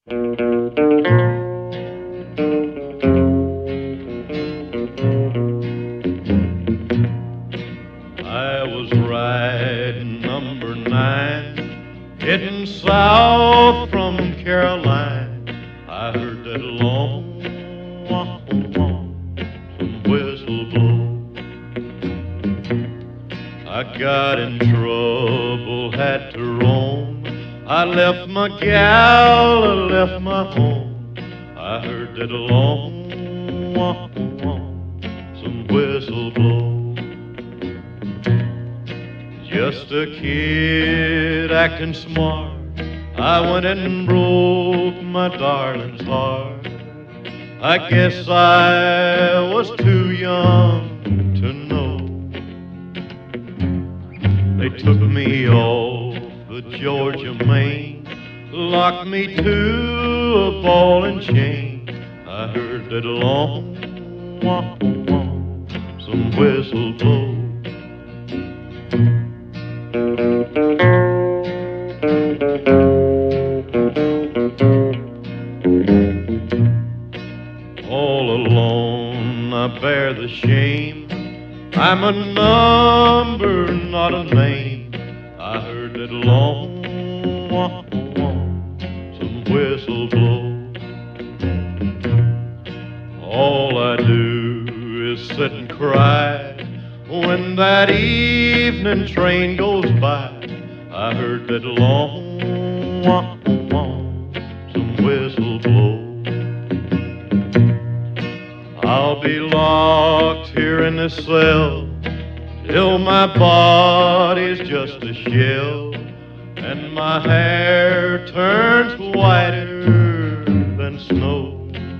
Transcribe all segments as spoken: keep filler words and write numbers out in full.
I was riding number nine, heading south from Caroline. I heard that long wah, wah, some whistle blow. I got in trouble, had to roam. I left my gal, I left my home. I heard that long wah, wah, some whistle blow. Just a kid acting smart, I went and broke my darling's heart. I guess I was too young to know. They took me off the Georgia main, locked me to a ball and chain. I heard that long wah, wah, some whistle blow. All alone I bear the shame, I'm a number, not a name. I heard that long wah, wah, some whistle blow. All I do is sit and cry when that evening train goes by. I heard that long wah, wah, some whistle blow. I'll be locked here in this cell till my body's just a shell and my hair turns whiter than snow.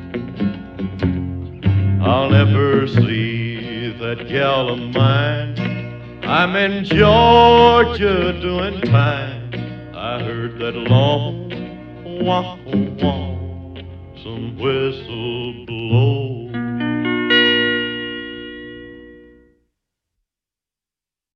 I'll never see that gal of mine, I'm in Georgia doing time. I heard that long wah, wah, some whistle blow.